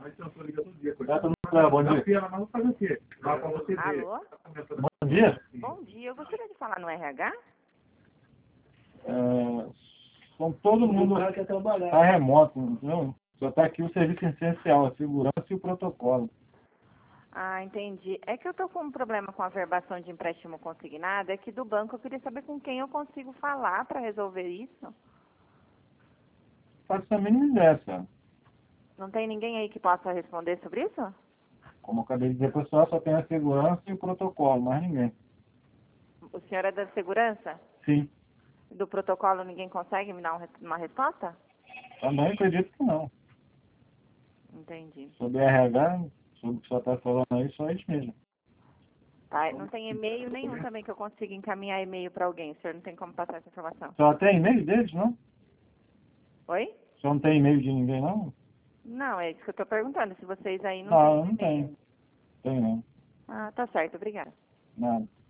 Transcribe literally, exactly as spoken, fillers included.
Ah, bom dia. Alô? Bom dia. Bom dia, eu gostaria de falar no R H. É, com todo mundo está remoto, entendeu? Só está aqui o serviço essencial, a segurança e o protocolo. Ah, entendi. É que eu tô com um problema com a verbação de empréstimo consignado aqui do banco. Eu queria saber com quem eu consigo falar para resolver isso. Faço a mínima ideia, senhora. Não tem ninguém aí que possa responder sobre isso? Como eu acabei de dizer, pessoal, só tem a segurança e o protocolo, mais ninguém. O senhor é da segurança? Sim. Do protocolo ninguém consegue me dar um res- uma resposta? Também acredito que não. Entendi. Sobre R H, sobre o que você está falando aí, só isso mesmo. Tá, não tem e-mail nenhum também que eu consiga encaminhar e-mail para alguém. O senhor não tem como passar essa informação? Só tem e-mail deles, não? Oi? Só não tem e-mail de ninguém, não? Não, é isso que eu tô perguntando. Se vocês aí não Não, têm eu não e-mail. tenho. Tem não. Ah, tá certo. Obrigada. Nada.